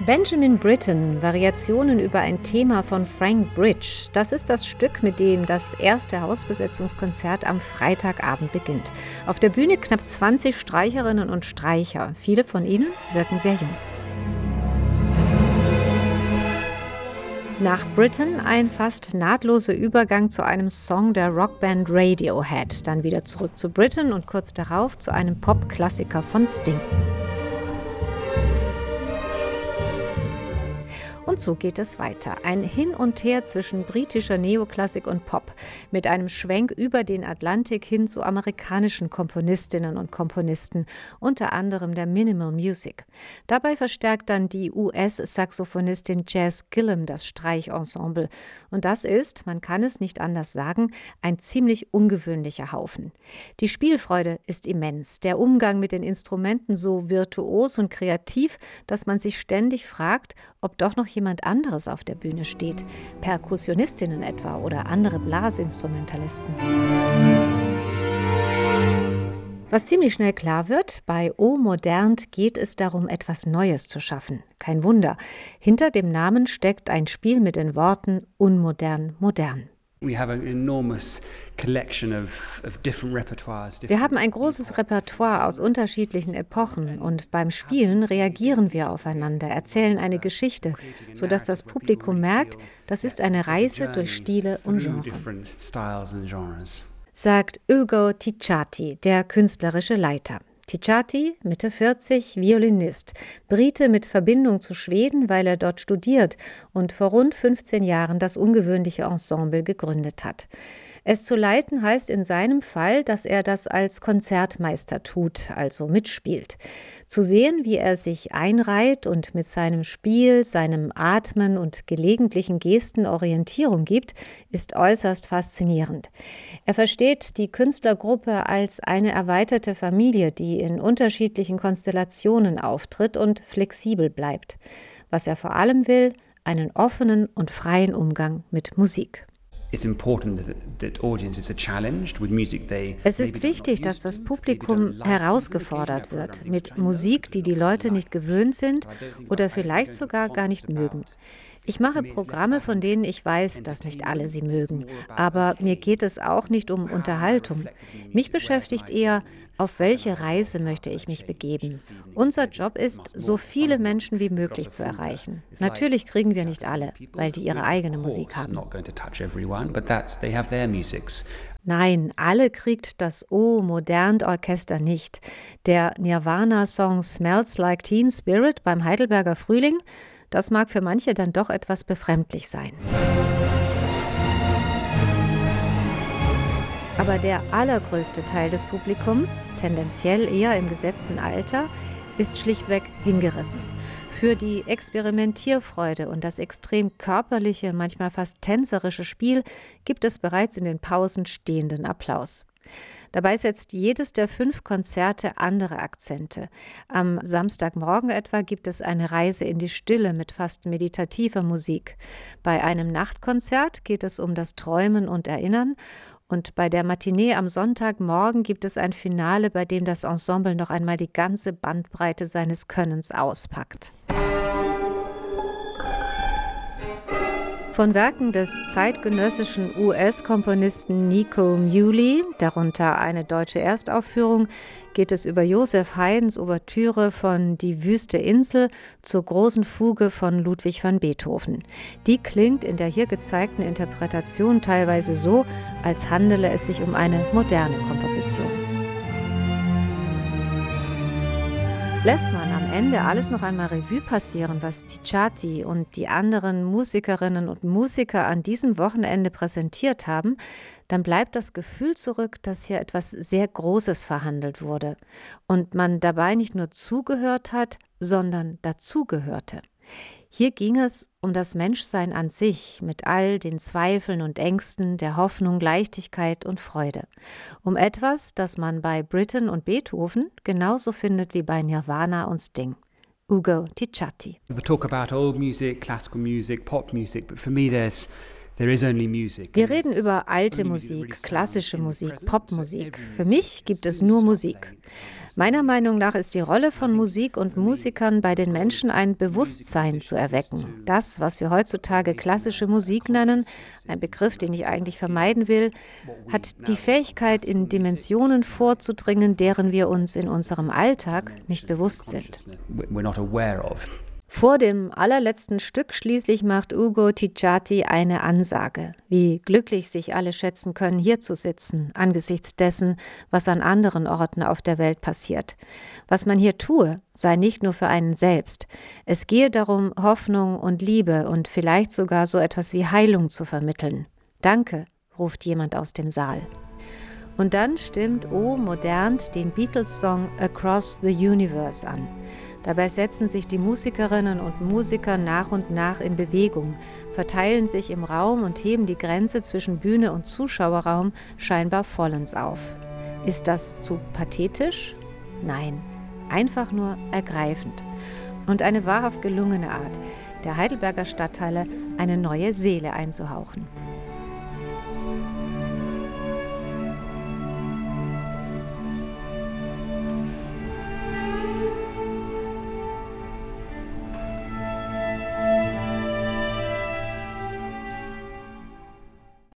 Benjamin Britten, Variationen über ein Thema von Frank Bridge. Das ist das Stück, mit dem das erste Hausbesetzungskonzert am Freitagabend beginnt. Auf der Bühne knapp 20 Streicherinnen und Streicher. Viele von ihnen wirken sehr jung. Nach Britten ein fast nahtloser Übergang zu einem Song der Rockband Radiohead. Dann wieder zurück zu Britten und kurz darauf zu einem Pop-Klassiker von Sting. Und so geht es weiter. Ein Hin und Her zwischen britischer Neoklassik und Pop, mit einem Schwenk über den Atlantik hin zu amerikanischen Komponistinnen und Komponisten, unter anderem der Minimal Music. Dabei verstärkt dann die US-Saxophonistin Jazz Gillum das Streichensemble. Und das ist, man kann es nicht anders sagen, ein ziemlich ungewöhnlicher Haufen. Die Spielfreude ist immens, der Umgang mit den Instrumenten so virtuos und kreativ, dass man sich ständig fragt, ob doch noch jemand anderes auf der Bühne steht, Perkussionistinnen etwa oder andere Blasinstrumentalisten. Was ziemlich schnell klar wird, bei O Modernt geht es darum, etwas Neues zu schaffen. Kein Wunder, hinter dem Namen steckt ein Spiel mit den Worten unmodern, modern. Wir haben ein großes Repertoire aus unterschiedlichen Epochen und beim Spielen reagieren wir aufeinander, erzählen eine Geschichte, sodass das Publikum merkt, das ist eine Reise durch Stile und Genres, sagt Ugo Ticciati, der künstlerische Leiter. Ticciati, Mitte 40, Violinist, Brite mit Verbindung zu Schweden, weil er dort studiert und vor rund 15 Jahren das ungewöhnliche Ensemble gegründet hat. Es zu leiten heißt in seinem Fall, dass er das als Konzertmeister tut, also mitspielt. Zu sehen, wie er sich einreiht und mit seinem Spiel, seinem Atmen und gelegentlichen Gesten Orientierung gibt, ist äußerst faszinierend. Er versteht die Künstlergruppe als eine erweiterte Familie, die in unterschiedlichen Konstellationen auftritt und flexibel bleibt. Was er vor allem will, einen offenen und freien Umgang mit Musik. Es ist wichtig, dass das Publikum herausgefordert wird mit Musik, die die Leute nicht gewöhnt sind oder vielleicht sogar gar nicht mögen. Ich mache Programme, von denen ich weiß, dass nicht alle sie mögen. Aber mir geht es auch nicht um Unterhaltung. Mich beschäftigt eher, auf welche Reise möchte ich mich begeben. Unser Job ist, so viele Menschen wie möglich zu erreichen. Natürlich kriegen wir nicht alle, weil die ihre eigene Musik haben. Nein, alle kriegt das O Modernt Orchester nicht. Der Nirvana-Song Smells Like Teen Spirit beim Heidelberger Frühling, das mag für manche dann doch etwas befremdlich sein. Aber der allergrößte Teil des Publikums, tendenziell eher im gesetzten Alter, ist schlichtweg hingerissen. Für die Experimentierfreude und das extrem körperliche, manchmal fast tänzerische Spiel gibt es bereits in den Pausen stehenden Applaus. Dabei setzt jedes der 5 Konzerte andere Akzente. Am Samstagmorgen etwa gibt es eine Reise in die Stille mit fast meditativer Musik. Bei einem Nachtkonzert geht es um das Träumen und Erinnern. Und bei der Matinee am Sonntagmorgen gibt es ein Finale, bei dem das Ensemble noch einmal die ganze Bandbreite seines Könnens auspackt. Von Werken des zeitgenössischen US-Komponisten Nico Muhly, darunter eine deutsche Erstaufführung, geht es über Joseph Haydns Ouvertüre von Die Wüste Insel zur großen Fuge von Ludwig van Beethoven. Die klingt in der hier gezeigten Interpretation teilweise so, als handele es sich um eine moderne Komposition. Lässt man am Ende alles noch einmal Revue passieren, was Ticciati und die anderen Musikerinnen und Musiker an diesem Wochenende präsentiert haben, dann bleibt das Gefühl zurück, dass hier etwas sehr Großes verhandelt wurde und man dabei nicht nur zugehört hat, sondern dazugehörte. Hier ging es um das Menschsein an sich, mit all den Zweifeln und Ängsten, der Hoffnung, Leichtigkeit und Freude. Um etwas, das man bei Britten und Beethoven genauso findet wie bei Nirvana und Sting. Ugo Ticciati. We talk about old music, classical music, pop music, but for me wir reden über alte Musik, klassische Musik, Popmusik. Für mich gibt es nur Musik. Meiner Meinung nach ist die Rolle von Musik und Musikern bei den Menschen ein Bewusstsein zu erwecken. Das, was wir heutzutage klassische Musik nennen, ein Begriff, den ich eigentlich vermeiden will, hat die Fähigkeit, in Dimensionen vorzudringen, deren wir uns in unserem Alltag nicht bewusst sind. Vor dem allerletzten Stück schließlich macht Ugo Ticciati eine Ansage, wie glücklich sich alle schätzen können, hier zu sitzen, angesichts dessen, was an anderen Orten auf der Welt passiert. Was man hier tue, sei nicht nur für einen selbst. Es gehe darum, Hoffnung und Liebe und vielleicht sogar so etwas wie Heilung zu vermitteln. Danke, ruft jemand aus dem Saal. Und dann stimmt O. Modernt den Beatles-Song Across the Universe an. Dabei setzen sich die Musikerinnen und Musiker nach und nach in Bewegung, verteilen sich im Raum und heben die Grenze zwischen Bühne und Zuschauerraum scheinbar vollends auf. Ist das zu pathetisch? Nein, einfach nur ergreifend. Und eine wahrhaft gelungene Art, der Heidelberger Stadtteile eine neue Seele einzuhauchen.